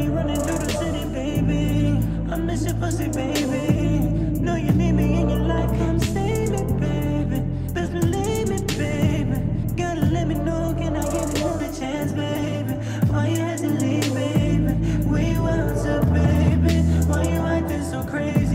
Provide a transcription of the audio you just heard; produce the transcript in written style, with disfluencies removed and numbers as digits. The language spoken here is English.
running through the city, baby. I miss your pussy, baby.